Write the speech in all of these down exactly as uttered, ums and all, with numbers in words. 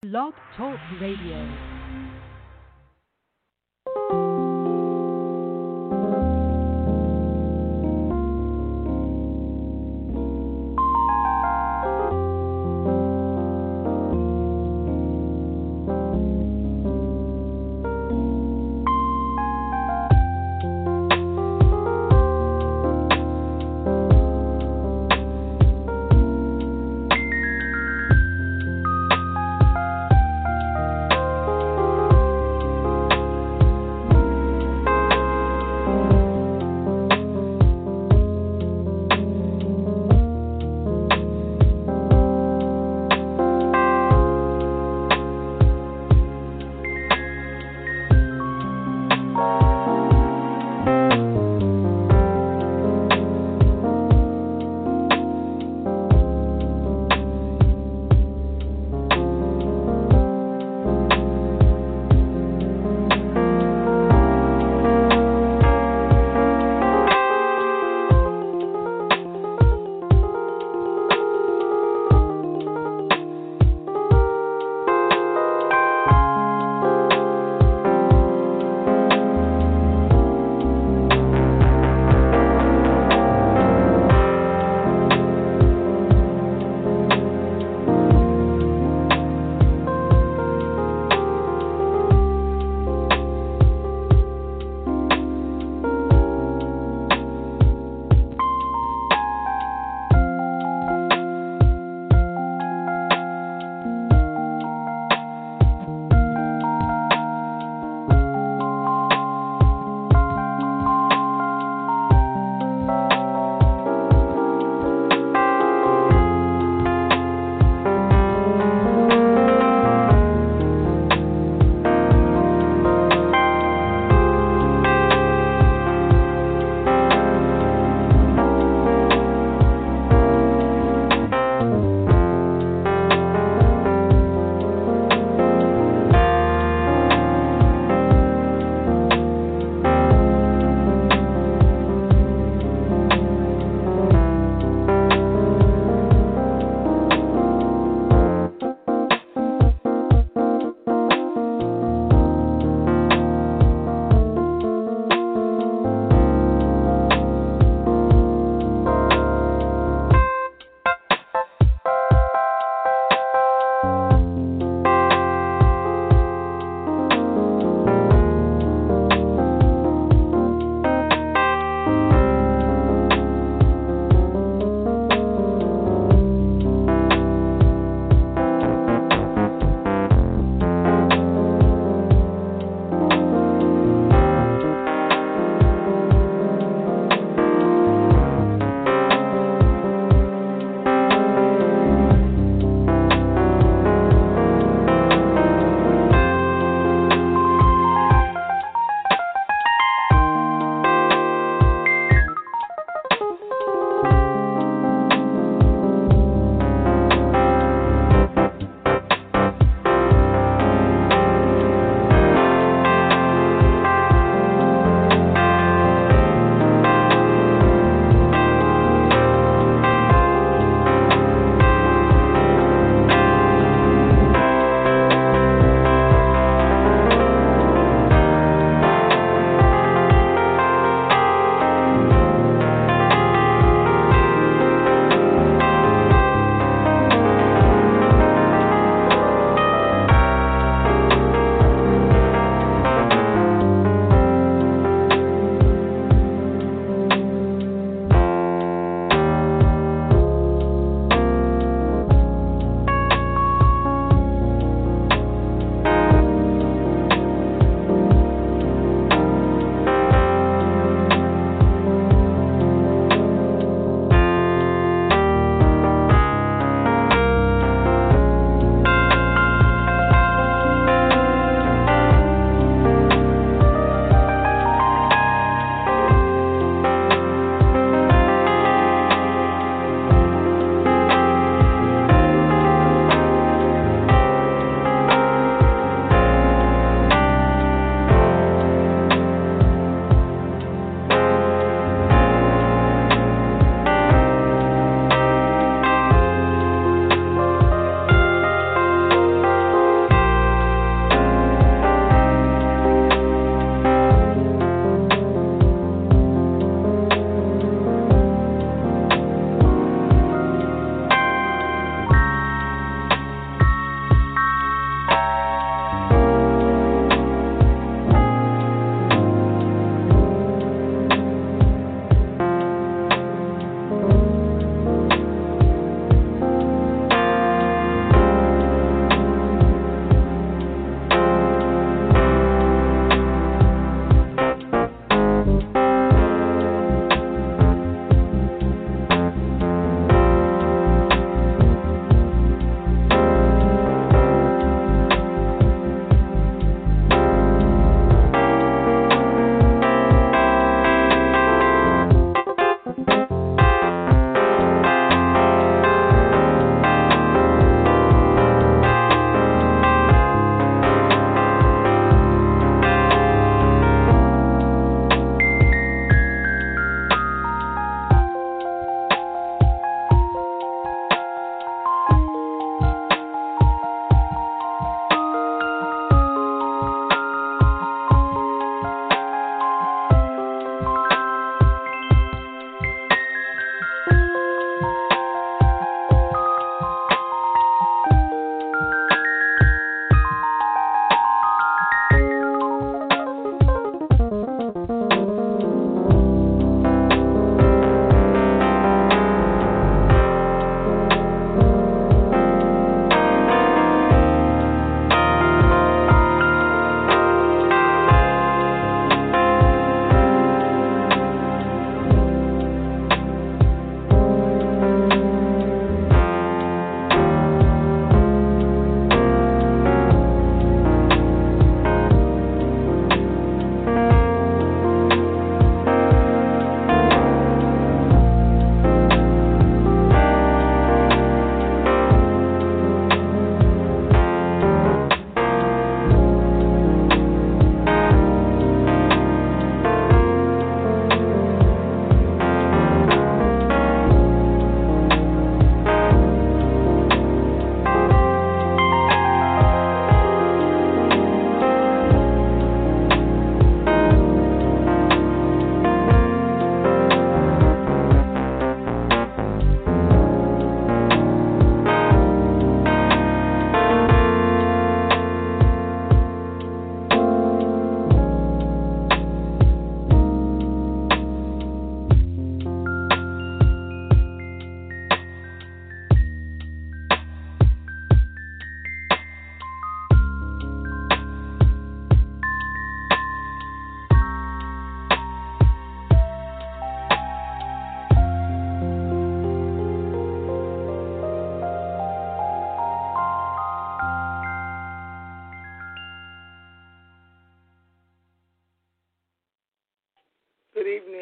Blog Talk Radio.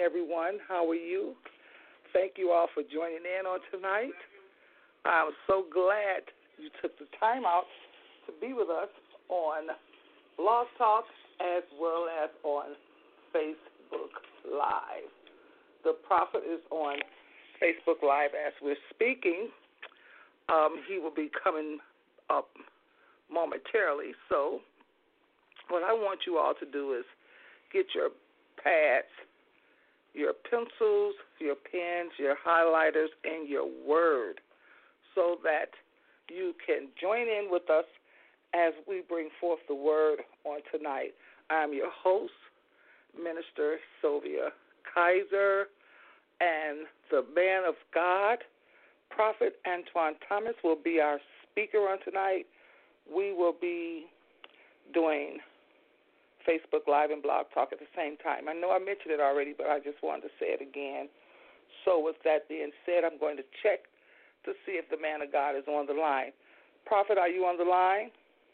everyone. How are you? Thank you all for joining in on tonight. I'm so glad you took the time out to be with us on Blog Talk as well as on Facebook Live. The prophet is on Facebook Live as we're speaking. Um, he will be coming up momentarily. So what I want you all to do is get your pads, your pencils, your pens, your highlighters, and your word so that you can join in with us as we bring forth the word on tonight. I'm your host, Minister Sylvia Kaiser, and the man of God, Prophet Antoine Thomas, will be our speaker on tonight. We will be doing Facebook Live and Blog Talk at the same time. I know I mentioned it already, but I just wanted to say it again. So with that being said, I'm going to check to see if the man of God is on the line. Prophet, are you on the line?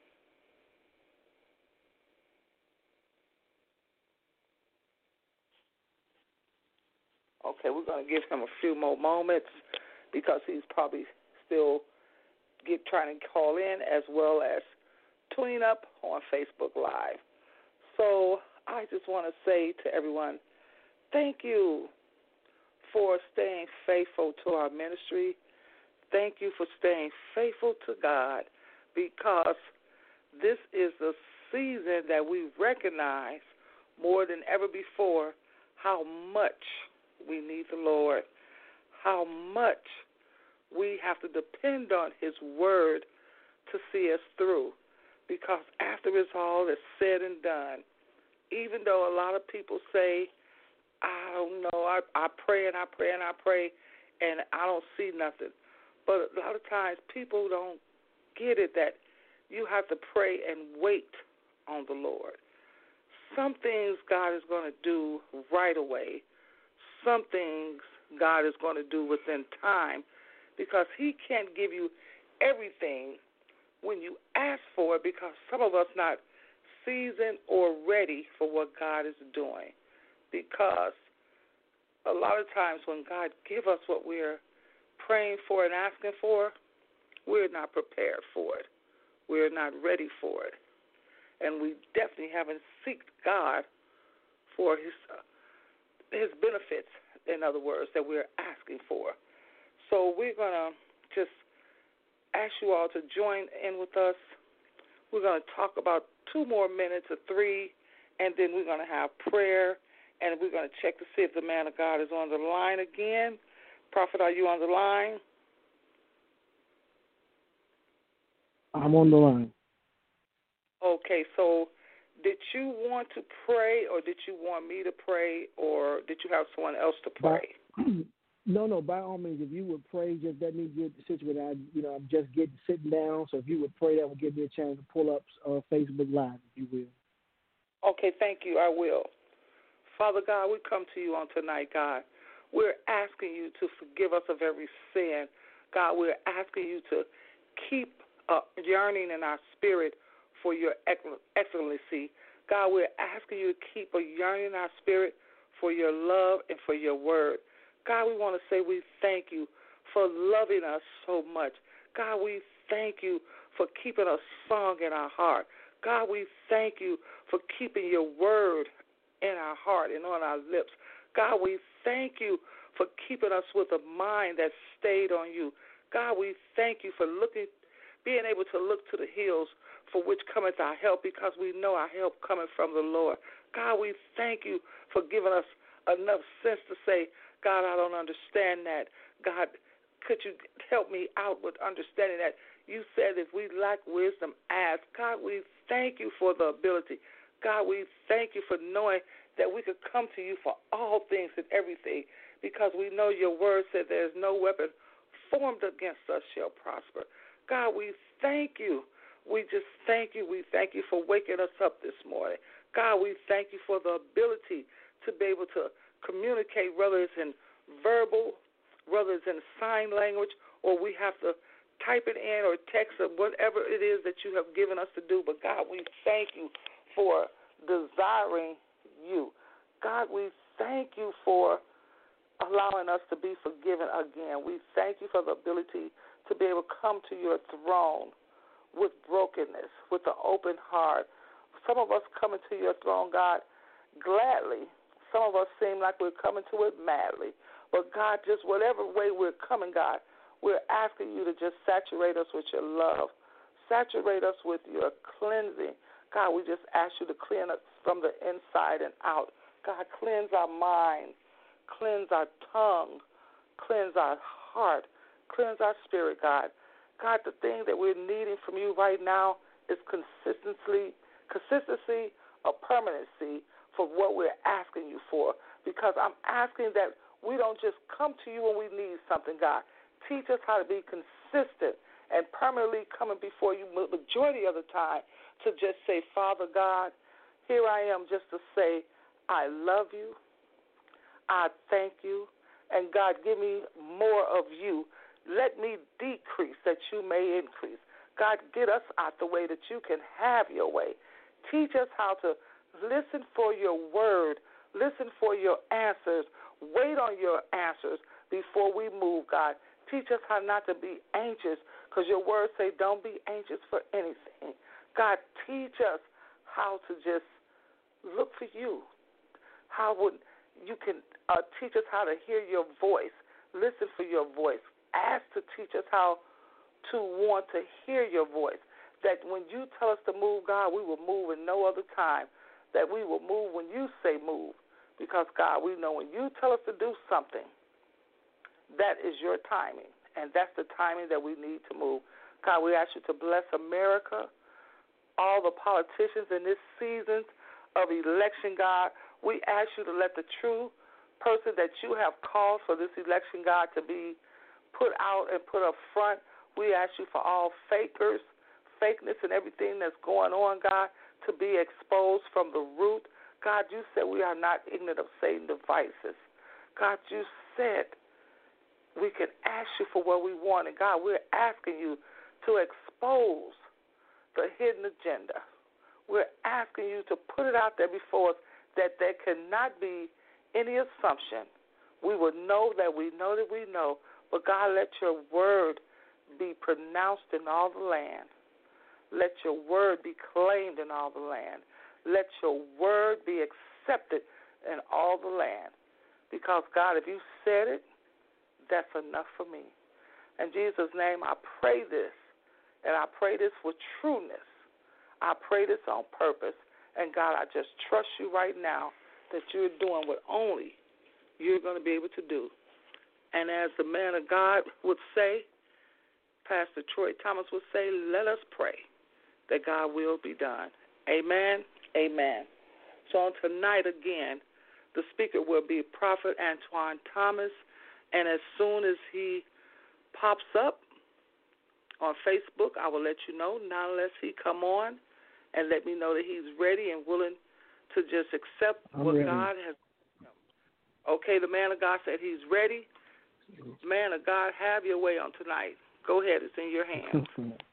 Okay, we're going to give him a few more moments because he's probably still get, trying to call in as well as tuning up on Facebook Live. So I just want to say to everyone, thank you for staying faithful to our ministry. Thank you for staying faithful to God, because this is the season that we recognize more than ever before how much we need the Lord, how much we have to depend on His word to see us through. Because after it's all is said and done, even though a lot of people say, I don't know, I, I pray and I pray and I pray and I don't see nothing. But a lot of times people don't get it that you have to pray and wait on the Lord. Some things God is going to do right away. Some things God is going to do within time, because He can't give you everything when you ask for it, because some of us not seasoned or ready for what God is doing. Because a lot of times when God give us what we're praying for and asking for, we're not prepared for it. We're not ready for it. And we definitely haven't sought God for His, uh, his benefits, in other words, that we're asking for. So we're going to just ask you all to join in with us. We're going to talk about two more minutes or three, and then we're going to have prayer, and we're going to check to see if the man of God is on the line again. Prophet, are you on the line? I'm on the line. Okay, so did you want to pray, or did you want me to pray, or did you have someone else to pray? By, no, no, by all means, if you would pray, just let me get the situation. I, you know, I'm just getting sitting down, so if you would pray, that would give me a chance to pull up uh, Facebook Live, if you will. Okay, thank you. I will. Father God, we come to you on tonight, God. We're asking you to forgive us of every sin. God, we're asking you to keep a yearning in our spirit for your excellency. God, we're asking you to keep a yearning in our spirit for your love and for your word. God, we want to say we thank you for loving us so much. God, we thank you for keeping a song in our heart. God, we thank you for keeping your word in our heart and on our lips. God, we thank you for keeping us with a mind that stayed on you. God, we thank you for looking, being able to look to the hills for which cometh our help, because we know our help cometh from the Lord. God, we thank you for giving us enough sense to say, God, I don't understand that. God, could you help me out with understanding that? You said if we lack wisdom, ask. God, we thank you for the ability. God, we thank you for knowing that we could come to you for all things and everything, because we know your word said there is no weapon formed against us shall prosper. God, we thank you. We just thank you. We thank you for waking us up this morning. God, we thank you for the ability to be able to communicate, whether it's in verbal, whether it's in sign language, or we have to type it in or text or whatever it is that you have given us to do. But God, we thank you for desiring you. God, we thank you for allowing us to be forgiven again. We thank you for the ability to be able to come to your throne with brokenness, with an open heart. Some of us coming to your throne, God, gladly. Some of us seem like we're coming to it madly. But, God, just whatever way we're coming, God, we're asking you to just saturate us with your love. Saturate us with your cleansing. God, we just ask you to cleanse us from the inside and out. God, cleanse our mind, cleanse our tongue, cleanse our heart, cleanse our spirit, God. God, the thing that we're needing from you right now is consistency, consistency or permanency for what we're asking you for. Because I'm asking that we don't just come to you when we need something, God. Teach us how to be consistent and permanently coming before you the majority of the time to just say, Father God, here I am just to say, I love you, I thank you, and God, give me more of you. Let me decrease that you may increase. God, get us out the way that you can have your way. Teach us how to listen for your word, listen for your answers, wait on your answers before we move, God. Teach us how not to be anxious, because your words say don't be anxious for anything. God, teach us how to just look for you. How would you can uh, teach us how to hear your voice, listen for your voice. Ask to teach us how to want to hear your voice, that when you tell us to move, God, we will move in no other time, that we will move when you say move, because, God, we know when you tell us to do something, that is your timing, and that's the timing that we need to move. God, we ask you to bless America, all the politicians in this season of election, God. We ask you to let the true person that you have called for this election, God, to be put out and put up front. We ask you for all fakers, fakeness and everything that's going on, God, to be exposed from the root. God, you said we are not ignorant of Satan's devices. God, you said we can ask you for what we want. And, God, we're asking you to expose the hidden agenda. We're asking you to put it out there before us that there cannot be any assumption. We will know that we know that we know. But, God, let your word be pronounced in all the land. Let your word be claimed in all the land. Let your word be accepted in all the land. Because, God, if you said it, that's enough for me. In Jesus' name, I pray this, and I pray this with trueness. I pray this on purpose. And, God, I just trust you right now that you're doing what only you're going to be able to do. And as the man of God would say, Pastor Troy Thomas would say, let us pray that God will be done. Amen, amen. So on tonight again, the speaker will be Prophet Antoine Thomas. And as soon as he pops up on Facebook, I will let you know, not unless he come on and let me know that he's ready and willing to just accept I'm what ready. God has. Okay, the man of God said he's ready. Man of God, have your way on tonight. Go ahead. It's in your hands.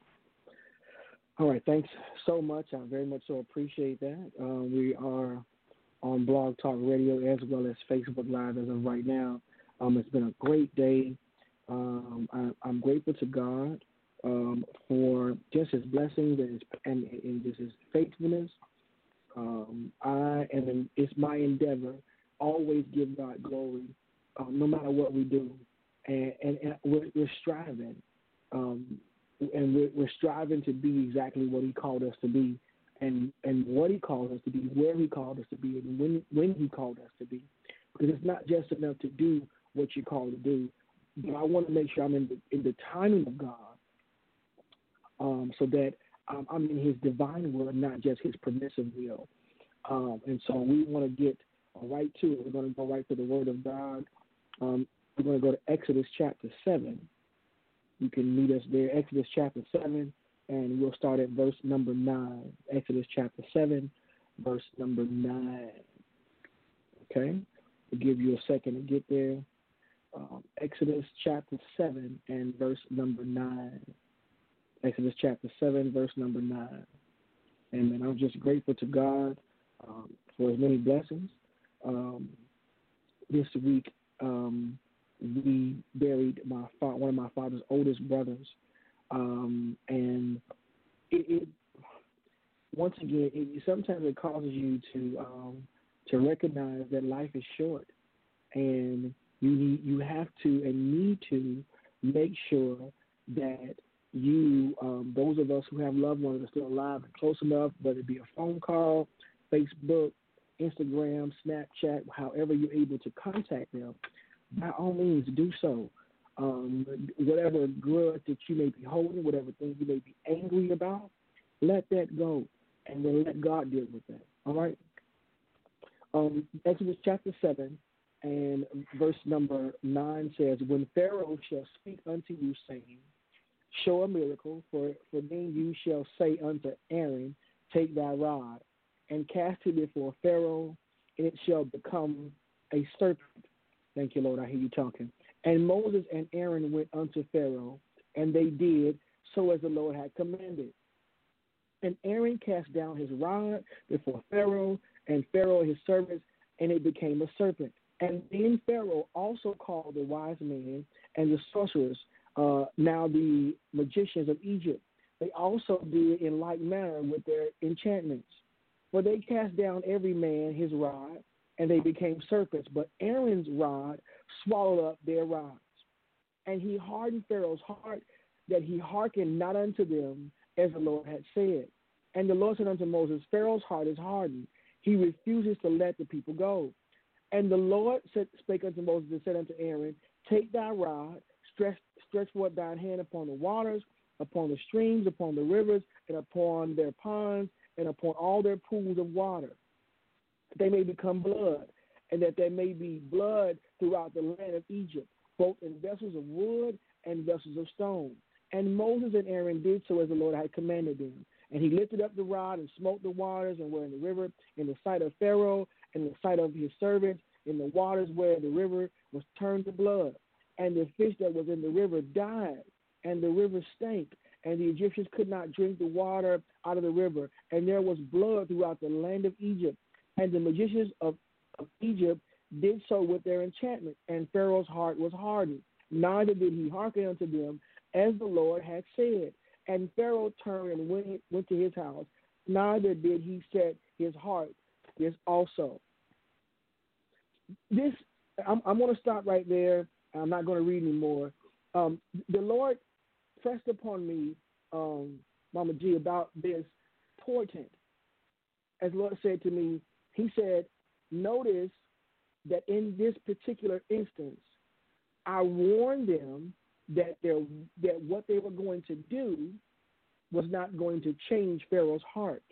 All right. Thanks so much. I very much so appreciate that. Uh, we are on Blog Talk Radio as well as Facebook Live as of right now. Um, it's been a great day. Um, I, I'm grateful to God um, for just his blessings and, his, and, and just his faithfulness. Um, I am. It's my endeavor always give God glory, um, no matter what we do, and, and, and we're, we're striving, um, and we're, we're striving to be exactly what He called us to be, and and what He called us to be, where He called us to be, and when when He called us to be, because it's not just enough to do what you're called to do, but I want to make sure I'm in the in the timing of God, um, so that um, I'm in His divine will, not just His permissive will, um, and so we want to get right to it. We're going to go right to the Word of God. Um, we're going to go to Exodus chapter seven. You can meet us there, Exodus chapter seven, and we'll start at verse number nine. Exodus chapter seven, verse number nine. Okay? We'll give you a second to get there. Um, Exodus chapter seven and verse number nine. Exodus chapter seven, verse number nine. Amen. I'm just grateful to God um, for His many blessings. Um, this week, um, we buried my fa- one of my father's oldest brothers, um, and it, it once again, it, sometimes it causes you to um, to recognize that life is short, and you need, you have to and need to make sure that you, um, those of us who have loved ones that are still alive and close enough, whether it be a phone call, Facebook, Instagram, Snapchat, however you're able to contact them, by all means do so. Um, whatever grudge that you may be holding, whatever thing you may be angry about, let that go, and then let God deal with that. All right? Um, Exodus chapter seven and verse number nine says, when Pharaoh shall speak unto you, saying, show a miracle, for, for then you shall say unto Aaron, take thy rod, and cast it before Pharaoh, and it shall become a serpent. Thank you, Lord, I hear you talking. And Moses and Aaron went unto Pharaoh, and they did so as the Lord had commanded. And Aaron cast down his rod before Pharaoh, and Pharaoh his servants, and it became a serpent. And then Pharaoh also called the wise men and the sorcerers, uh, now the magicians of Egypt. They also did in like manner with their enchantments. For they cast down every man his rod, and they became serpents. But Aaron's rod swallowed up their rods. And he hardened Pharaoh's heart, that he hearkened not unto them, as the Lord had said. And the Lord said unto Moses, Pharaoh's heart is hardened. He refuses to let the people go. And the Lord said, spake unto Moses and said unto Aaron, take thy rod, stretch, stretch forth thine hand upon the waters, upon the streams, upon the rivers, and upon their ponds, and upon all their pools of water. They may become blood, and that there may be blood throughout the land of Egypt, both in vessels of wood and vessels of stone. And Moses and Aaron did so as the Lord had commanded them. And he lifted up the rod and smote the waters, and were in the river, in the sight of Pharaoh, in the sight of his servants, in the waters where the river was turned to blood. And the fish that was in the river died, and the river stank, and the Egyptians could not drink the water out of the river. And there was blood throughout the land of Egypt. And the magicians of, of Egypt did so with their enchantment, and Pharaoh's heart was hardened. Neither did he hearken unto them, as the Lord had said. And Pharaoh turned and went, went to his house. Neither did he set his heart this also. This, I'm, I'm going to stop right there. I'm not going to read anymore. Um, the Lord pressed upon me, um, Mama G, about this portent. As the Lord said to me, he said, notice that in this particular instance, I warned them that that what they were going to do was not going to change Pharaoh's heart.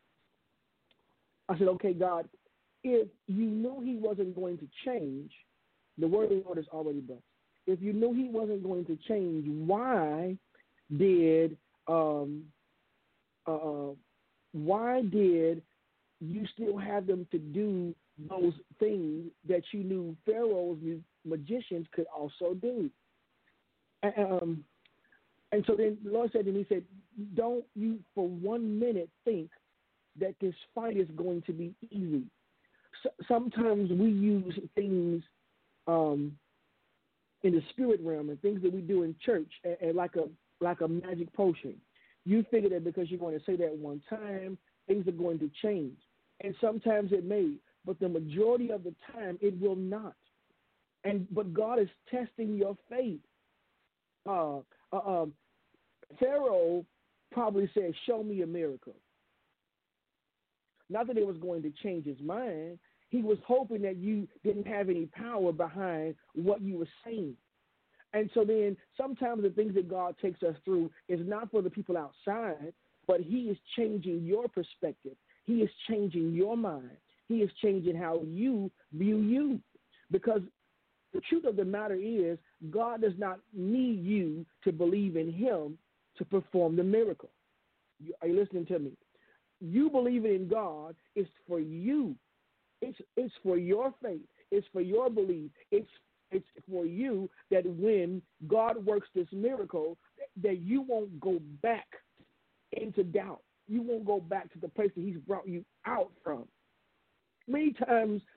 I said, okay, God, if you knew he wasn't going to change, the word of the Lord is already blessed. If you knew he wasn't going to change, why did um, uh, why did you still have them to do those things that you knew Pharaoh's magicians could also do? Um, and so then the Lord said to me, he said, don't you for one minute think that this fight is going to be easy. So, sometimes we use things um, in the spirit realm and things that we do in church and, and like a like a magic potion. You figure that because you're going to say that one time, things are going to change. And sometimes it may, but the majority of the time it will not. And but God is testing your faith. Uh, uh, um, Pharaoh probably said, show me a miracle. Not that it was going to change his mind. He was hoping that you didn't have any power behind what you were saying. And so then sometimes the things that God takes us through is not for the people outside, but he is changing your perspective. He is changing your mind. He is changing how you view you. Because the truth of the matter is, God does not need you to believe in him to perform the miracle. You, are you listening to me? You believing in God is for you. It's it's for your faith. It's for your belief. It's it's for you that when God works this miracle, that you won't go back into doubt. You won't go back to the place that he's brought you out from. Many times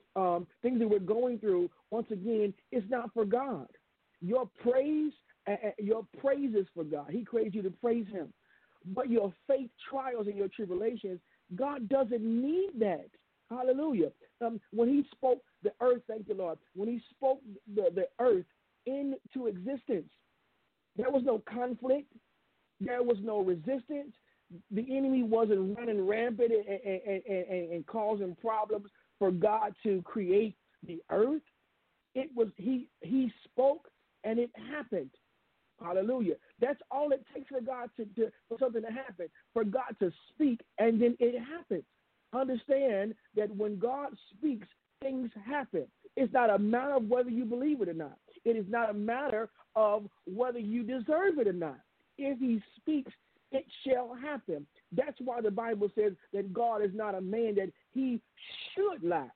um, things that we're going through, once again, it's not for God. Your praise, uh, your praise is for God. He created you to praise him. But your faith trials and your tribulations, God doesn't need that. Hallelujah. Um, when he spoke the earth, thank you, Lord, when he spoke the, the earth into existence, there was no conflict. There was no resistance. The enemy wasn't running rampant and, and, and, and, and causing problems for God to create the earth. It was he he spoke and it happened. Hallelujah. That's all it takes for God to, to for something to happen, for God to speak, and then it happens. Understand that when God speaks, things happen. It's not a matter of whether you believe it or not. It is not a matter of whether you deserve it or not. If he speaks, it shall happen. That's why the Bible says that God is not a man that he should lie.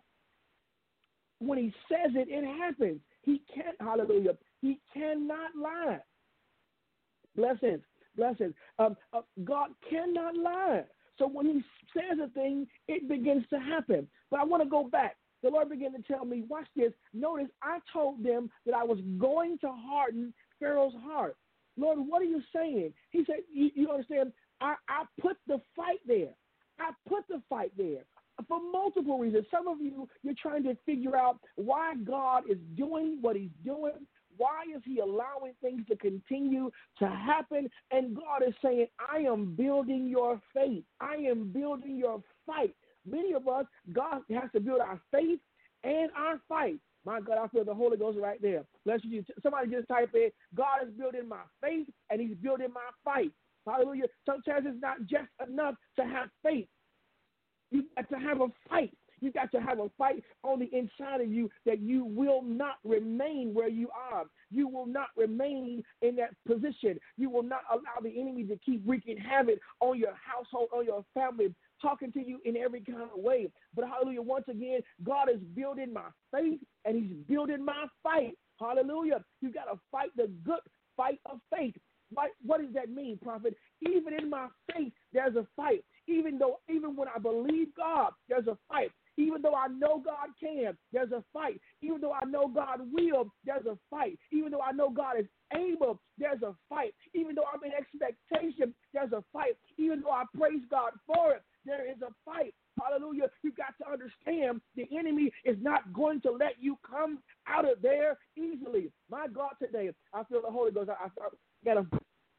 When he says it, it happens. He can't, hallelujah, he cannot lie. Blessings, blessings. Um, uh, God cannot lie. So when he says a thing, it begins to happen. But I want to go back. The Lord began to tell me, watch this. Notice I told them that I was going to harden Pharaoh's heart. Lord, what are you saying? He said, you, you understand, I, I put the fight there. I put the fight there for multiple reasons. Some of you, you're trying to figure out why God is doing what he's doing. Why is he allowing things to continue to happen? And God is saying, I am building your faith. I am building your fight. Many of us, God has to build our faith and our fight. My God, I feel the Holy Ghost right there. Bless you. Somebody just type in, God is building my faith and he's building my fight. Hallelujah. Sometimes it's not just enough to have faith. You got to have a fight. You got to have a fight on the inside of you that you will not remain where you are. You will not remain in that position. You will not allow the enemy to keep wreaking havoc on your household, on your family, talking to you in every kind of way. But hallelujah, once again, God is building my faith and he's building my fight. Hallelujah. You got to fight the good fight of faith. What, what does that mean, prophet? Even in my faith, there's a fight. Even though, even when I believe God, there's a fight. Even though I know God can, there's a fight. Even though I know God will, there's a fight. Even though I know God is able, there's a fight. Even though I'm in expectation, there's a fight. Even though I praise God for it, there is a fight. Hallelujah. You got to understand the enemy is not going to let you come out of there easily. My God, today, I feel the Holy Ghost. I, I, I got to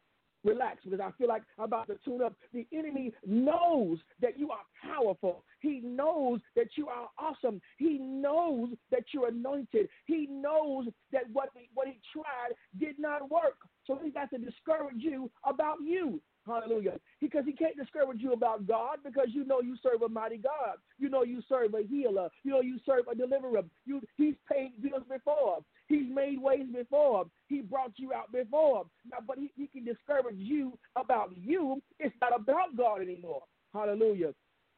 relax because I feel like I'm about to tune up. The enemy knows that you are powerful. He knows that you are awesome. He knows that you're anointed. He knows that what he, what he tried did not work. So he got to discourage you about you. Hallelujah. Because he can't discourage you about God because you know you serve a mighty God. You know you serve a healer. You know you serve a deliverer. You, he's paid bills before. He's made ways before. He brought you out before. Now, but he, he can discourage you about you. It's not about God anymore. Hallelujah.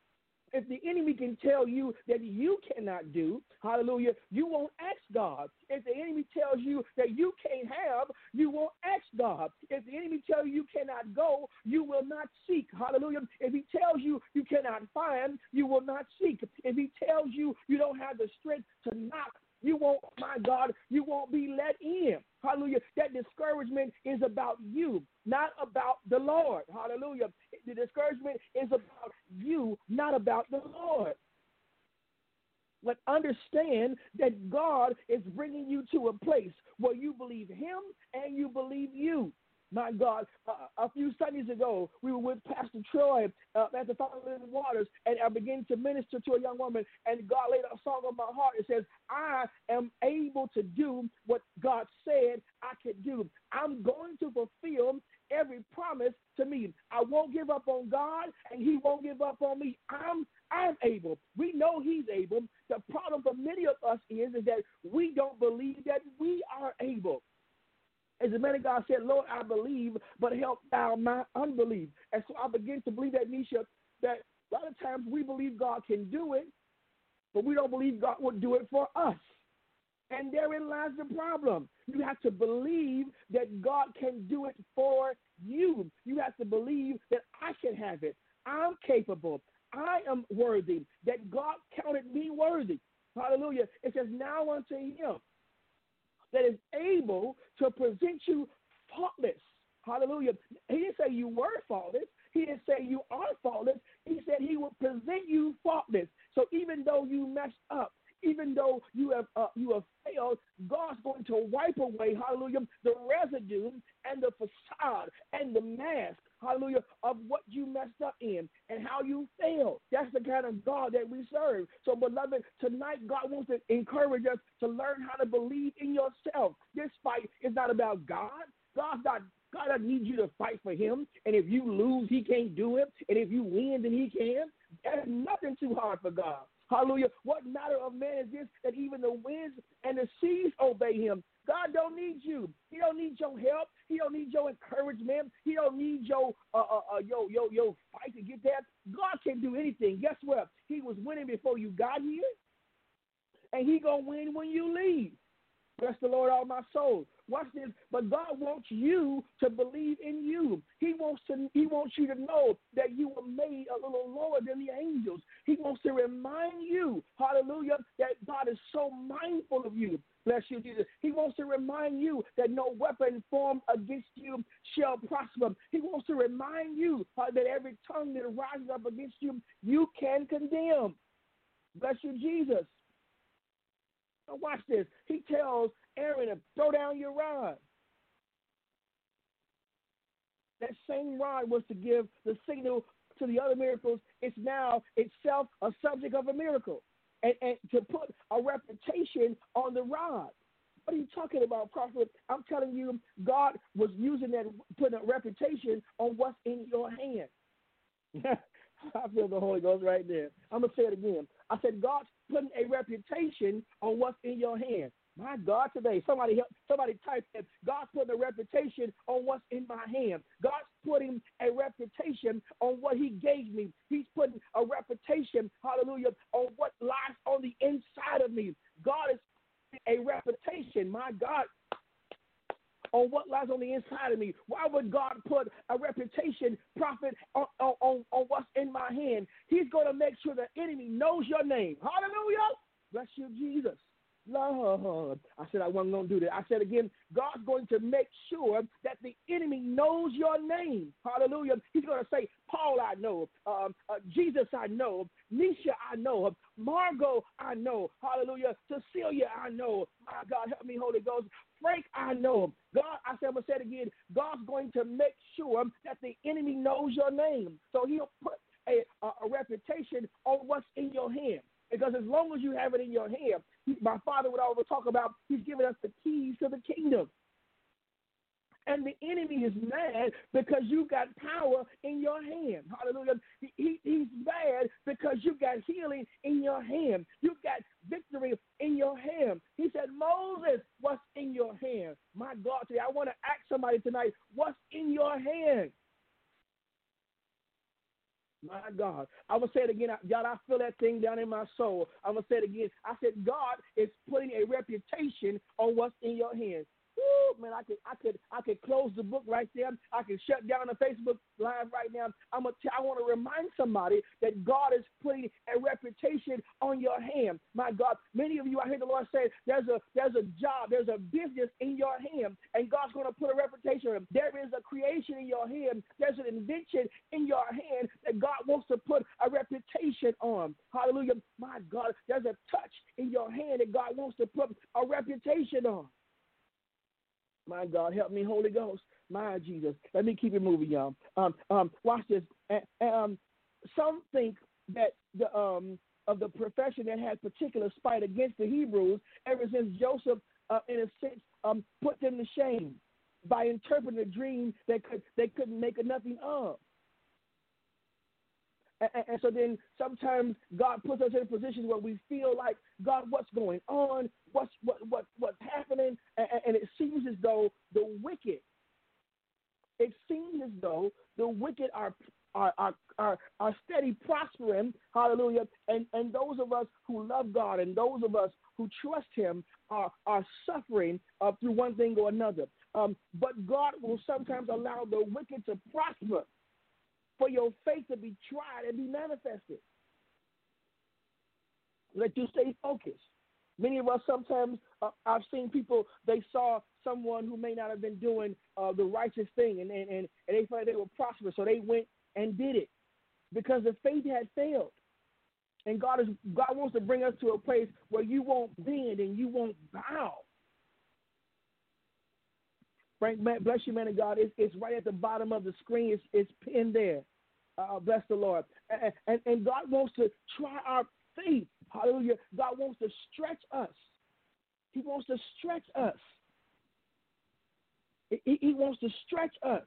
If the enemy can tell you that you cannot do, hallelujah, you won't ask God. If the enemy tells you that you can't have, you won't ask God. If the enemy tells you you cannot go, you will not seek, hallelujah. If he tells you you cannot find, you will not seek. If he tells you you don't have the strength to knock, you won't, my God, you won't be let in. Hallelujah. That discouragement is about you, not about the Lord. Hallelujah. The discouragement is about you, not about the Lord. But understand that God is bringing you to a place where you believe him and you believe you. My God, uh, a few Sundays ago, we were with Pastor Troy uh, at the Fountain of Waters, and I began to minister to a young woman, and God laid a song on my heart. It says, I am able to do what God said I could do. I'm going to fulfill every promise to me. I won't give up on God, and he won't give up on me. I'm I'm able. We know he's able. The problem for many of us is, is that we don't believe that we are able. As the man of God said, Lord, I believe, but help thou my unbelief. And so I begin to believe that, Nisha, that a lot of times we believe God can do it, but we don't believe God will do it for us. And therein lies the problem. You have to believe that God can do it for you. You have to believe that I can have it. I'm capable. I am worthy, that God counted me worthy. hallelujah, it says, now unto him that is able to present you faultless. Hallelujah. He didn't say you were faultless. He didn't say you are faultless. He said he will present you faultless. So even though you messed up, even though you have uh, you have failed, God's going to wipe away, hallelujah, the residue and the facade and the mask, hallelujah, of what you messed up in and how you failed. That's the kind of God that we serve. So, beloved, tonight God wants to encourage us to learn how to believe in yourself. This fight is not about God. God's not God doesn't need you to fight for him. And if you lose, he can't do it. And if you win, then he can. There's nothing too hard for God. Hallelujah. What matter of man is this, that even the winds and the seas obey him? God don't need you. He don't need your help. He don't need your encouragement. He don't need your uh, uh, uh, your, your, your fight to get there. God can do anything. Guess what? He was winning before you got here, and he going to win when you leave. Bless the Lord, all my soul. Watch this. But God wants you to believe in you. He wants to. He wants you to know that you were made a little lower than the angels. He wants to remind you, hallelujah, that God is so mindful of you. Bless you, Jesus. He wants to remind you that no weapon formed against you shall prosper. He wants to remind you uh, that every tongue that rises up against you, you can condemn. Bless you, Jesus. Now watch this. He tells Aaron to throw down your rod. That same rod was to give the signal to the other miracles. It's now itself a subject of a miracle. And, and to put a reputation on the rod. What are you talking about, prophet? I'm telling you, God was using that, putting a reputation on what's in your hand. I feel the Holy Ghost right there. I'm going to say it again. I said, God's putting a reputation on what's in your hand. My God, today, somebody help, somebody type that. God's putting a reputation on what's in my hand. God's putting a reputation on what he gave me. He's putting a reputation, hallelujah, on what lies on the inside of me. God is a reputation, my God, on what lies on the inside of me. Why would God put a reputation, prophet, on, on, on what's in my hand? He's going to make sure the enemy knows your name. Hallelujah. Bless you, Jesus. Lord. I said I wasn't going to do that. I said again, God's going to make sure that the enemy knows your name. Hallelujah. He's going to say, Paul, I know. Um, uh, Jesus, I know. Nisha, I know. Margot, I know. Hallelujah. Cecilia, I know. My God, help me, Holy Ghost. Frank, I know. God, I said, I'm going to say it again. God's going to make sure that the enemy knows your name. So he'll put a, a, a reputation on what's in your hand. Because as long as you have it in your hand, he, my father would always talk about, he's giving us the keys to the kingdom. And the enemy is mad because you got power in your hand. Hallelujah. He, he, he's mad because you got healing in your hand. You got victory in your hand. He said, Moses, what's in your hand? My God, today I want to ask somebody tonight, what's in your hand? My God. I will say it again. God, I feel that thing down in my soul. I'm going to say it again. I said, God is putting a reputation on what's in your hands. Woo, man, I could, I could, I could close the book right there. I could shut down the Facebook live right now. I'm gonna, t- I want to remind somebody that God is putting a reputation on your hand. My God, many of you, I hear the Lord say, there's a, there's a job, there's a business in your hand, and God's going to put a reputation on it. There is a creation in your hand. There's an invention in your hand that God wants to put a reputation on. Hallelujah, my God, there's a touch in your hand that God wants to put a reputation on. My God, help me, Holy Ghost. My Jesus. Let me keep it moving, y'all. Um, um, watch this. Um, some think that the um of the profession that had particular spite against the Hebrews ever since Joseph, uh, in a sense, um, put them to shame by interpreting a dream that could they couldn't make a nothing of. And, and so then sometimes God puts us in positions where we feel like, God, what's going on? What's what what what's happening? And, and it seems as though the wicked, it seems as though the wicked are are are are, are steady prospering, hallelujah. And and those of us who love God and those of us who trust Him are are suffering uh, through one thing or another. Um, but God will sometimes allow the wicked to prosper, for your faith to be tried and be manifested. Let you stay focused. Many of us sometimes, uh, I've seen people, they saw someone who may not have been doing uh, the righteous thing, and, and, and they felt like they were prosperous, so they went and did it because the faith had failed. And God is God wants to bring us to a place where you won't bend and you won't bow. Frank, bless you, man of God. It's, it's right at the bottom of the screen. It's, it's pinned there. Uh, bless the Lord. And, and, and God wants to try our faith. Hallelujah. God wants to stretch us. He wants to stretch us. He, he wants to stretch us.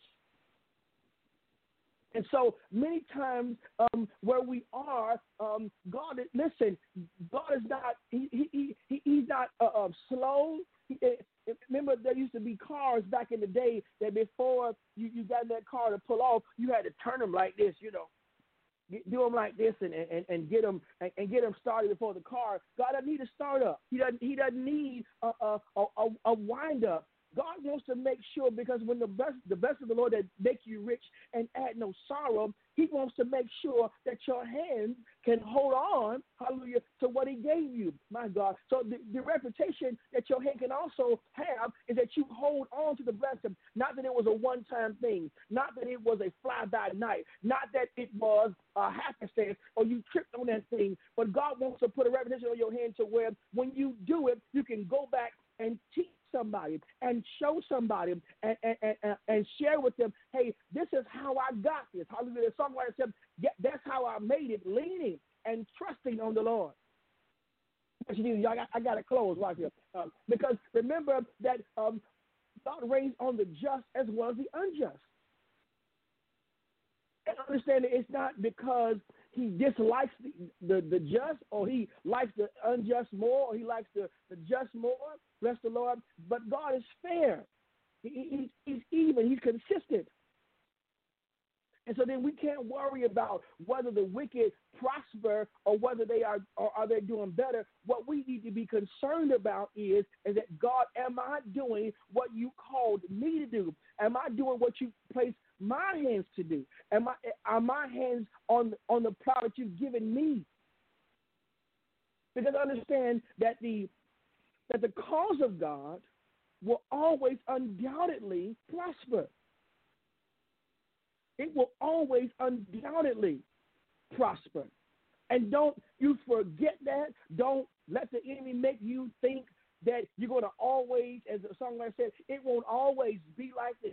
And so many times um, where we are, um, God, listen, God is not, he, he, he, he's not uh, uh, slow. He, uh, remember, there used to be cars back in the day that before you, you got in that car to pull off, you had to turn them like this, you know. Do them like this and, and, and get them and, and get them started before the car. God doesn't need a start up. He doesn't He doesn't need a a, a, a wind up. God wants to make sure, because when the best the best of the Lord that make you rich and add no sorrow, He wants to make sure that your hands can hold on, hallelujah, to what He gave you, my God. So the, the reputation that your hand can also have is that you hold on to the blessing. Not that it was a one-time thing, not that it was a fly-by-night, not that it was a happenstance or you tripped on that thing, but God wants to put a reputation on your hand to where when you do it, you can go back and teach somebody and show somebody and, and, and, and share with them, hey, this is how I got this. Hallelujah. The songwriter said, yeah, that's how I made it, leaning and trusting on the Lord. I got, I got to close right here. Um, because remember that um, God reigns on the just as well as the unjust. And understand that it's not because He dislikes the, the, the just, or He likes the unjust more, or He likes the, the just more. Bless the Lord. But God is fair. He, he, he's even. He's consistent. And so then we can't worry about whether the wicked prosper or whether they are or are they doing better. What we need to be concerned about is, is that, God, am I doing what you called me to do? Am I doing what you placed my hands to do? Am I are my hands on on the plow that you've given me? Because understand that the that the cause of God will always undoubtedly prosper. It will always undoubtedly prosper. And don't you forget that. Don't let the enemy make you think that you're going to always, as the songwriter said, it won't always be like this.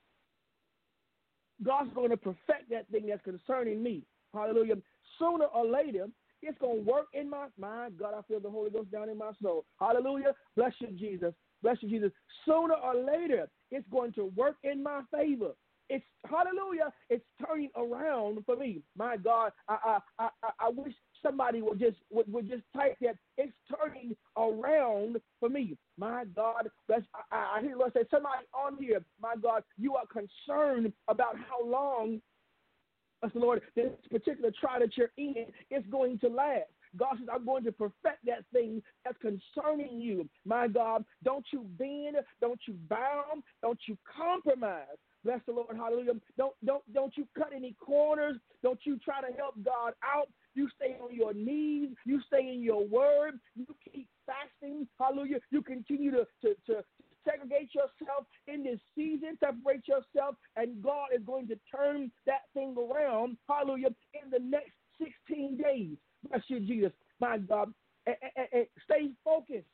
God's going to perfect that thing that's concerning me. Hallelujah. Sooner or later, it's going to work in my mind. God, I feel the Holy Ghost down in my soul. Hallelujah. Bless you, Jesus. Bless you, Jesus. Sooner or later, it's going to work in my favor. It's, hallelujah, it's turning around for me. My God, I I I, I wish somebody would just would, would just type that. It's turning around for me. My God, that's, I, I hear the Lord say, somebody on here, my God, you are concerned about how long, that's the Lord, this particular trial that you're in is going to last. God says, I'm going to perfect that thing that's concerning you. My God, don't you bend, don't you bow, don't you compromise. Bless the Lord, hallelujah. Don't, don't, don't you cut any corners. Don't you try to help God out. You stay on your knees. You stay in your word. You keep fasting, hallelujah. You continue to, to, to segregate yourself in this season, separate yourself, and God is going to turn that thing around, hallelujah, in the next sixteen days. Bless you, Jesus, my God. And, and, and stay focused.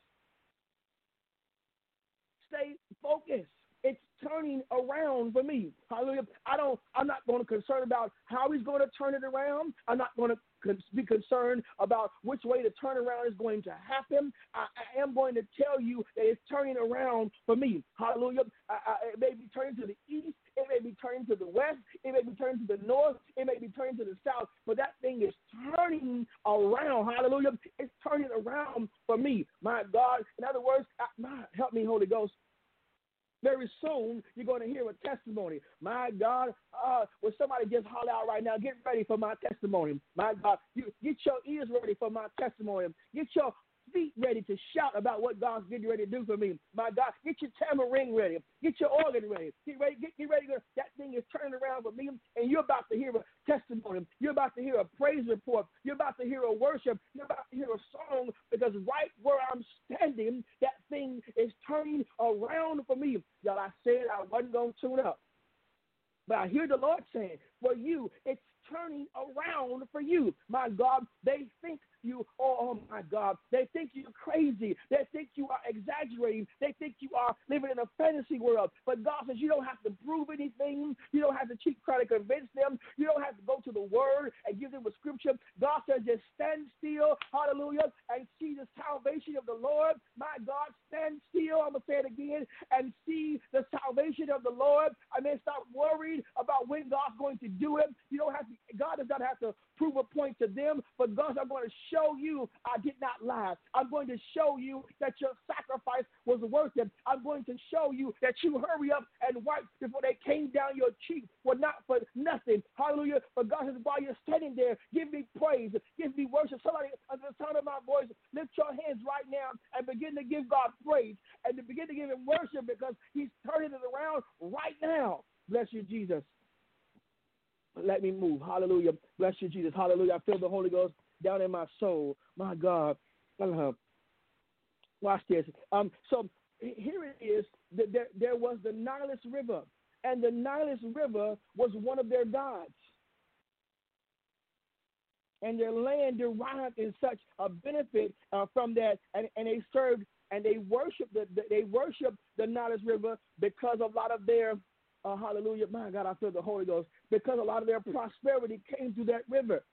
Stay focused. It's turning around for me. Hallelujah. I don't, I'm not going to concern about how He's going to turn it around. I'm not going to be concerned about which way the turnaround is going to happen. I, I am going to tell you that it's turning around for me. Hallelujah. I, I, it may be turning to the east. It may be turning to the west. It may be turning to the north. It may be turning to the south. But that thing is turning around. Hallelujah. It's turning around for me. My God. In other words, I, my, help me, Holy Ghost. Very soon, you're going to hear a testimony. My God, uh, will somebody just holler out right now, get ready for my testimony. My God, you get your ears ready for my testimony. Get your feet ready to shout about what God's getting ready to do for me. My God, get your tambourine ready. Get your organ ready. Get ready. Get, get ready. That thing is turning around for me, and you're about to hear a testimony. You're about to hear a praise report. You're about to hear a worship. You're about to hear a song, because right where I'm standing, that thing is turning around for me. Y'all, I said I wasn't going to tune up. But I hear the Lord saying, for you, it's turning around for you. My God, they think you, oh, oh my God, they think you're crazy. They think you are exaggerating. They think you are living in a fantasy world. But God says you don't have to prove anything. You don't have to keep trying to convince them. You don't have to go to the Word and give them a scripture. God says just stand still, hallelujah, and see the salvation of the Lord. My God, stand still, I'm going to say it again, and see the salvation of the Lord. I mean, stop worried about when God's going to do it. You don't have to, God does not have to prove a point to them, but God, I'm going to show you I did not lie. I'm going to show you that your sacrifice was worth it. I'm going to show you that you hurry up and wipe before they came down your cheek were not for nothing. Hallelujah. But God says, while you're standing there, give me praise, give me worship. Somebody under the sound of my voice, lift your hands right now and begin to give God praise and to begin to give him worship, because he's turning it around right now. Bless you, Jesus. Let me move. Hallelujah. Bless you, Jesus. Hallelujah. I feel the Holy Ghost down in my soul. My God. Uh-huh. Watch this. Um, so here it is. There, there was the Nilus River, and the Nilus River was one of their gods. And their land derived in such a benefit uh, from that, and, and they served and they worshiped the, they worshiped the Nilus River because a lot of their Uh, hallelujah. My God, I feel the Holy Ghost. Because a lot of their prosperity came through that river.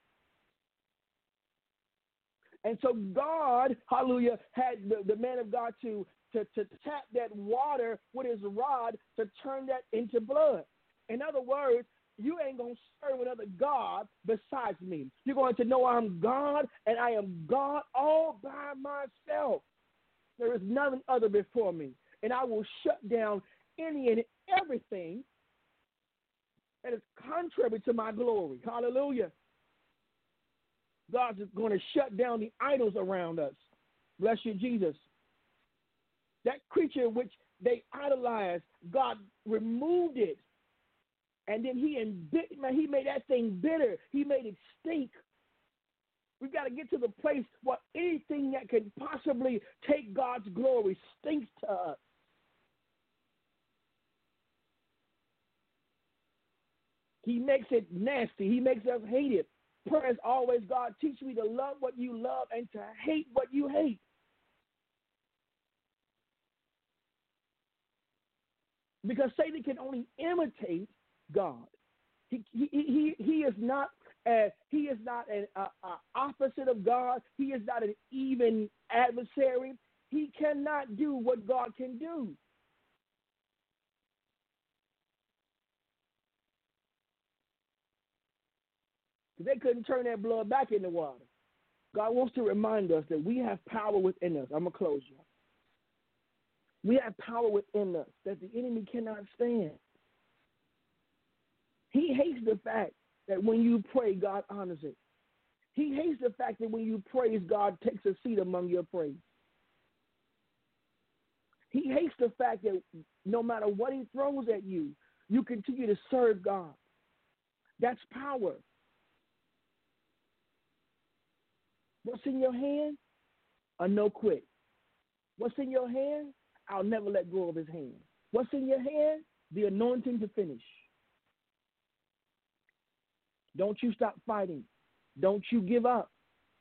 And so God, hallelujah, had the, the man of God to, to, to tap that water with his rod to turn that into blood. In other words, you ain't going to serve another God besides me. You're going to know I'm God, and I am God all by myself. There is none other before me. And I will shut down any and everything that is contrary to my glory. Hallelujah. God's going to shut down the idols around us. Bless you, Jesus. That creature which they idolized, God removed it. And then he, embit- he made that thing bitter. He made it stink. We've got to get to the place where anything that can possibly take God's glory stinks to us. He makes it nasty. He makes us hate it. Prayer is always, God, teach me to love what you love and to hate what you hate. Because Satan can only imitate God. He he he, he is not a, he is not an a, a opposite of God. He is not an even adversary. He cannot do what God can do. They couldn't turn that blood back into water. God wants to remind us that we have power within us. I'm going to close you. We have power within us that the enemy cannot stand. He hates the fact that when you pray, God honors it. He hates the fact that when you praise, God takes a seat among your praise. He hates the fact that no matter what he throws at you, you continue to serve God. That's power. What's in your hand? A no quit. What's in your hand? I'll never let go of his hand. What's in your hand? The anointing to finish. Don't you stop fighting. Don't you give up.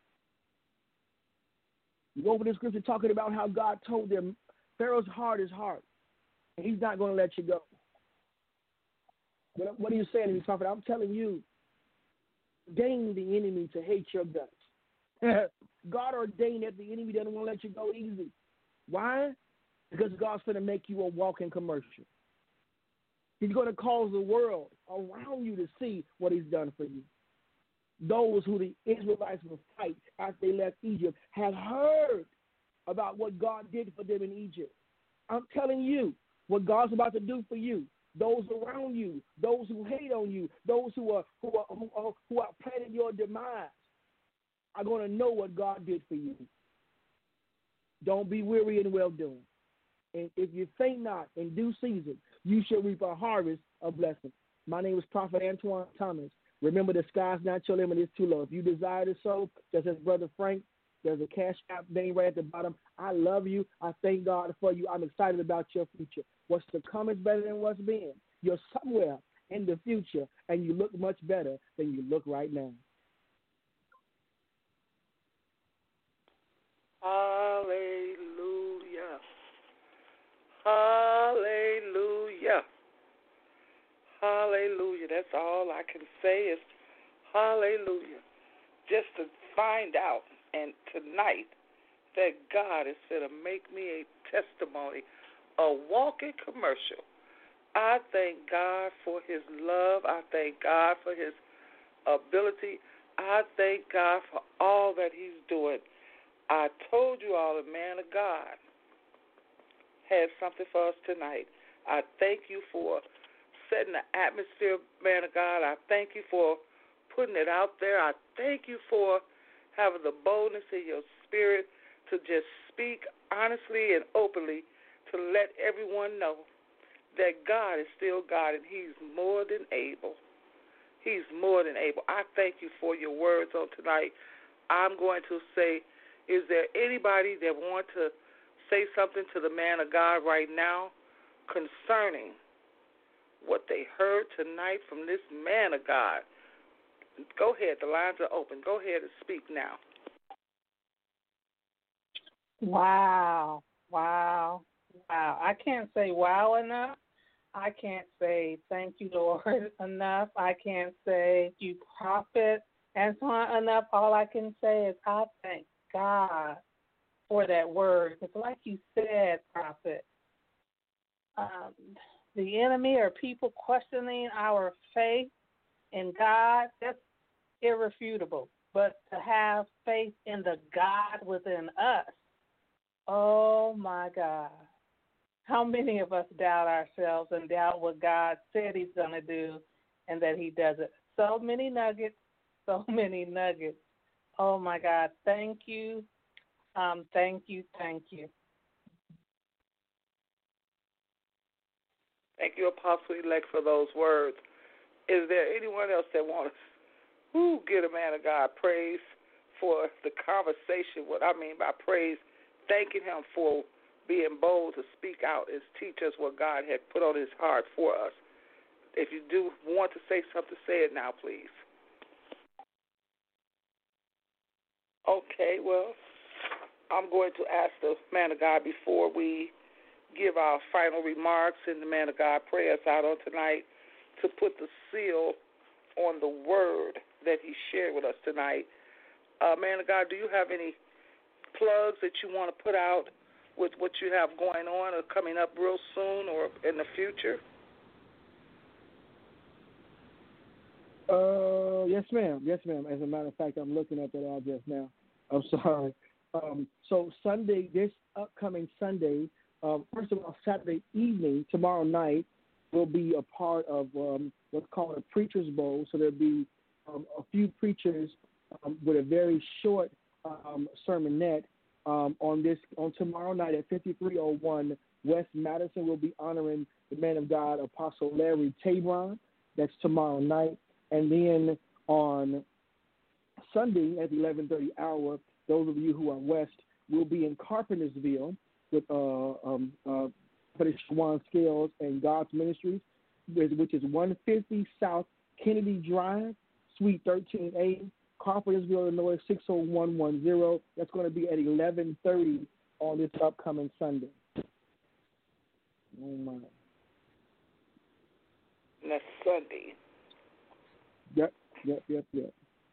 You go over the scripture talking about how God told them, Pharaoh's heart is hard, and he's not going to let you go. What, what are you saying to me, prophet? I'm telling you, ordain the enemy to hate your guts. God ordained that the enemy doesn't want to let you go easy. Why? Because God's going to make you a walking commercial. He's going to cause the world around you to see what he's done for you. Those who the Israelites will fight after they left Egypt had heard about what God did for them in Egypt. I'm telling you, what God's about to do for you, those around you, those who hate on you, those who are who are who are, who are planning your demise, are going to know what God did for you. Don't be weary in well doing. And if you faint not in due season, you shall reap a harvest of blessings. My name is Prophet Antoine Thomas. Remember, the sky's not your limit, it's too low. If you desire to sow, just as Brother Frank, there's a cash app name right at the bottom. I love you. I thank God for you. I'm excited about your future. What's to come is better than what's been. You're somewhere in the future, and you look much better than you look right now. Hallelujah. Hallelujah. Hallelujah. That's all I can say is hallelujah. Just to find out and tonight that God is going to make me a testimony, a walking commercial. I thank God for his love. I thank God for his ability. I thank God for all that he's doing. I told you all, the man of God has something for us tonight. I thank you for setting the atmosphere, man of God. I thank you for putting it out there. I thank you for having the boldness in your spirit to just speak honestly and openly to let everyone know that God is still God and he's more than able. He's more than able. I thank you for your words on tonight. I'm going to say, is there anybody that want to say something to the man of God right now concerning what they heard tonight from this man of God? Go ahead. The lines are open. Go ahead and speak now. Wow. Wow. Wow. I can't say wow enough. I can't say thank you, Lord, enough. I can't say you, Prophet Antoine, enough. All I can say is I thank God for that word. Because like you said, Prophet, um, the enemy or people questioning our faith in God, that's irrefutable. But to have faith in the God within us, oh, my God. How many of us doubt ourselves and doubt what God said he's going to do and that he does it? So many nuggets, so many nuggets. Oh, my God. Thank you. Um, thank you. Thank you. Thank you, Apostle-elect, for those words. Is there anyone else that wants to give a man of God praise for the conversation? What I mean by praise, thanking him for being bold to speak out and teach us what God had put on his heart for us. If you do want to say something, say it now, please. Okay, well, I'm going to ask the man of God before we give our final remarks and the man of God pray us out on tonight to put the seal on the word that he shared with us tonight. Uh, man of God, do you have any plugs that you want to put out with what you have going on or coming up real soon or in the future? Uh, yes, ma'am. Yes, ma'am. As a matter of fact, I'm looking at that address now. I'm sorry. Um, so Sunday, this upcoming Sunday, uh, first of all, Saturday evening, tomorrow night, will be a part of um, what's called a Preacher's Bowl. So there'll be um, a few preachers um, with a very short um, sermonette um, on this on tomorrow night at fifty-three oh one West Madison. We'll be honoring the man of God, Apostle Larry Tabron. That's tomorrow night. And then on Sunday at the eleven thirty hour, those of you who are west will be in Carpentersville with uh, um, uh, Shawan Scales and God's Ministries, which is one fifty South Kennedy Drive, Suite thirteen A, Carpentersville, Illinois, six oh one one zero. That's going to be at eleven thirty on this upcoming Sunday. Oh, my. Next Sunday. Yep, yep, yep, yep.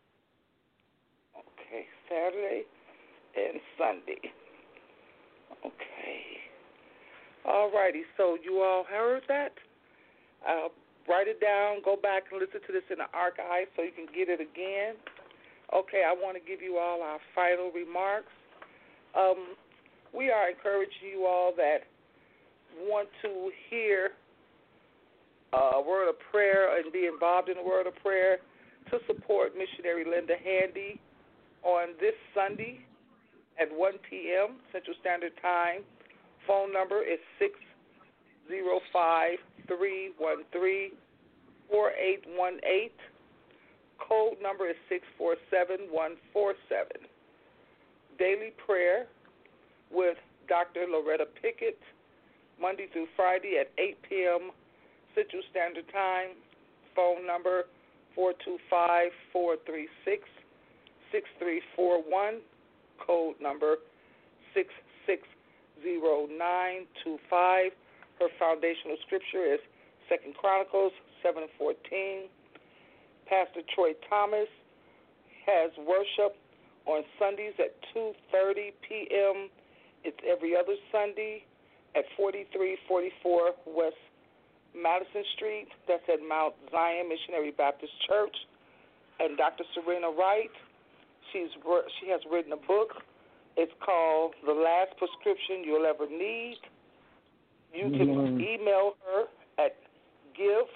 Okay, Saturday and Sunday. Okay. All righty, so you all heard that? Uh, write it down, go back and listen to this in the archive so you can get it again. Okay, I want to give you all our final remarks. Um, we are encouraging you all that want to hear a word of prayer and be involved in a word of prayer to support missionary Linda Handy on this Sunday at one p.m. Central Standard Time. Phone number is six zero five, three one three, four eight one eight. Code number is six four seven one four seven. Daily prayer with Doctor Loretta Pickett, Monday through Friday at eight p.m. Central Standard Time. Phone number four two five, four three six, six three four one. Code number six six zero nine two five. Her foundational scripture is Second Chronicles seven fourteen. Pastor Troy Thomas has worship on Sundays at two thirty p.m. It's every other Sunday at forty-three forty-four West Madison Street. That's at Mount Zion Missionary Baptist Church. And Doctor Serena Wright, she's she has written a book. It's called The Last Prescription You'll Ever Need. You can mm-hmm. email her at give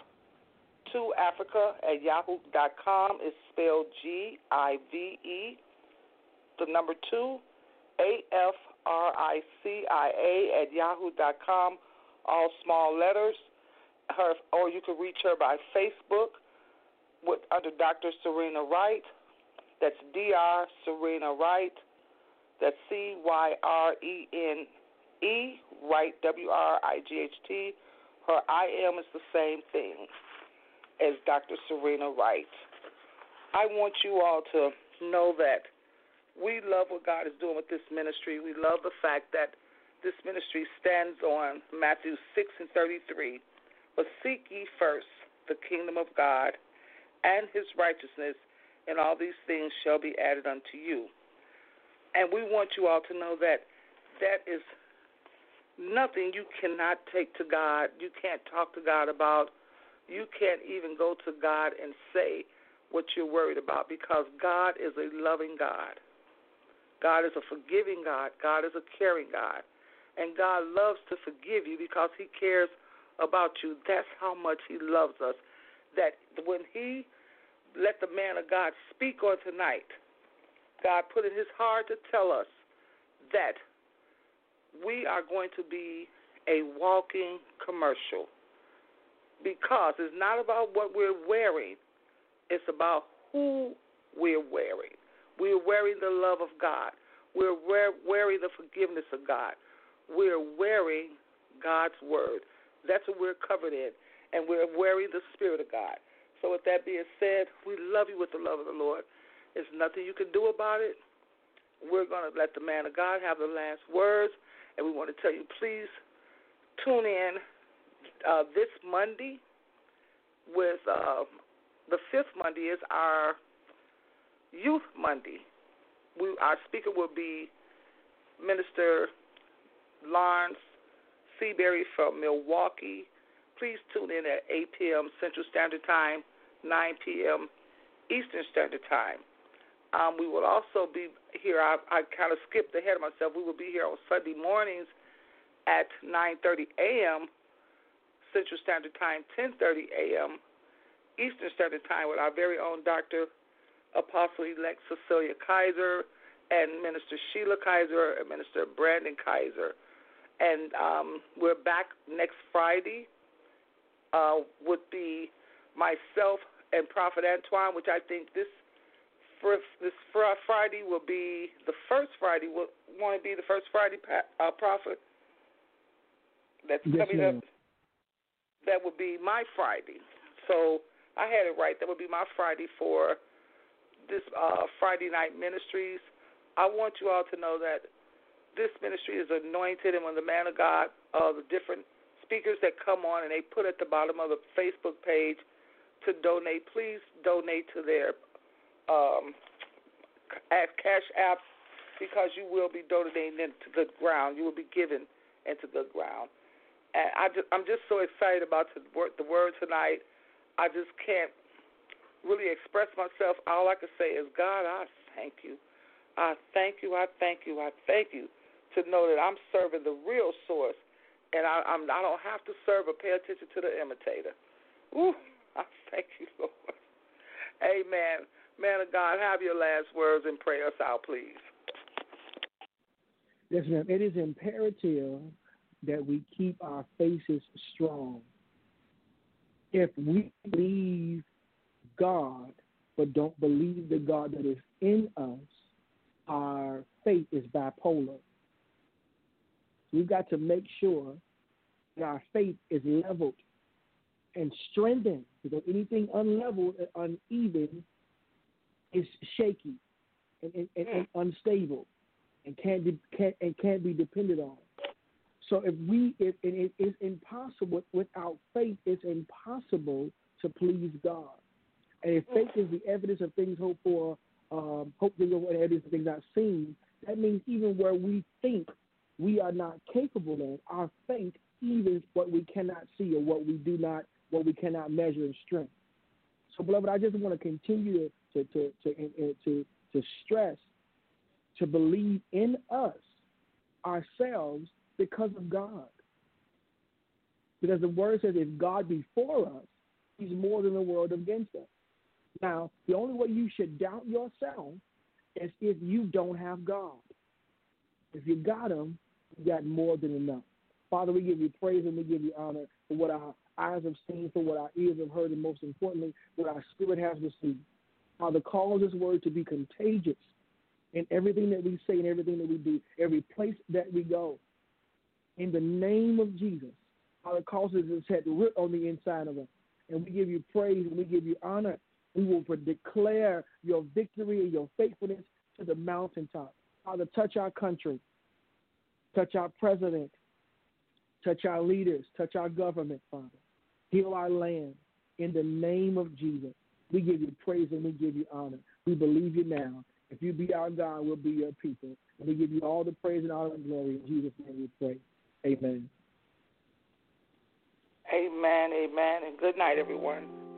to Africa at yahoo dot com. It's spelled G I V E, the number two, A F R I C I A at yahoo dot com, all small letters. Her, or you can reach her by Facebook with under Doctor Serena Wright. That's D R Serena Wright. That's C Y R E N E, Wright, W R I G H T. Her I M is the same thing as Doctor Serena Wright. I want you all to know that we love what God is doing with this ministry. We love the fact that this ministry stands on Matthew six and thirty-three. But seek ye first the kingdom of God and his righteousness, and all these things shall be added unto you. And we want you all to know that that is nothing you cannot take to God. You can't talk to God about. You can't even go to God and say what you're worried about, because God is a loving God. God is a forgiving God. God is a caring God. And God loves to forgive you because he cares about you. That's how much he loves us. That when he let the man of God speak on tonight, God put in his heart to tell us that we are going to be a walking commercial, because it's not about what we're wearing. It's about who we're wearing. We're wearing the love of God. We're wearing the forgiveness of God. We're wearing God's word. That's what we're covered in. And we're wearing the Spirit of God. So with that being said, we love you with the love of the Lord. There's nothing you can do about it. We're going to let the man of God have the last words. And we want to tell you, please tune in uh, this Monday with uh, the fifth Monday is our Youth Monday. We, our speaker will be Minister Lawrence Seabury from Milwaukee. Please tune in at eight p.m. Central Standard Time, nine p.m. Eastern Standard Time. Um, we will also be here. I, I kind of skipped ahead of myself. We will be here on Sunday mornings at nine thirty a.m. Central Standard Time, ten thirty a.m. Eastern Standard Time with our very own Doctor Apostle-elect Cecilia Kaiser and Minister Sheila Kaiser and Minister Brandon Kaiser. And um, we're back next Friday uh, would be myself and Prophet Antoine, which I think this first, this Friday will be the first Friday. Will want to be the first Friday, uh, Prophet? That's yes, coming ma'am. up. That would be my Friday. So I had it right. That would be my Friday for this uh, Friday Night Ministries. I want you all to know that this ministry is anointed, and when the man of God, uh, the different speakers that come on, and they put at the bottom of the Facebook page to donate, please donate to their um, cash app, because you will be donating into good ground. You will be given into good ground. And I just, I'm just so excited about the word, the word tonight. I just can't really express myself. All I can say is, God, I thank you. I thank you. I thank you. I thank you to know that I'm serving the real source, and I, I'm, I don't have to serve or pay attention to the imitator. Ooh, I thank you, Lord. Amen. Man of God, have your last words and pray us out, please. Yes, ma'am. It is imperative that we keep our faces strong. If we believe God but don't believe the God that is in us, our faith is bipolar. We've got to make sure that our faith is leveled and strengthened, because anything unleveled and uneven is shaky and, and, and, and unstable and can't be, can't, and can't be depended on. So if we, if, and it is impossible, without faith, it's impossible to please God. And if faith is the evidence of things hoped for, um, hope things of evidence of things not seen, that means even where we think we are not capable of, our faith evens what we cannot see or what we do not, what we cannot measure in strength. So, beloved, I just want to continue to to to to to, to stress to believe in us ourselves because of God. Because the word says, if God be for us, he's more than the world against us. Now, the only way you should doubt yourself is if you don't have God. If you got him, you got more than enough. Father, we give you praise and we give you honor for what our eyes have seen, for what our ears have heard, and most importantly, what our spirit has received. Father, cause this word to be contagious in everything that we say and everything that we do, every place that we go. In the name of Jesus, Father, cause it to set root on the inside of us. And we give you praise and we give you honor. We will declare your victory and your faithfulness to the mountaintop. Father, touch our country. Touch our president. Touch our leaders. Touch our government, Father. Heal our land. In the name of Jesus, we give you praise and we give you honor. We believe you now. If you be our God, we'll be your people. And we give you all the praise and honor and glory. In Jesus' name we pray. Amen. Amen, amen, and good night, everyone.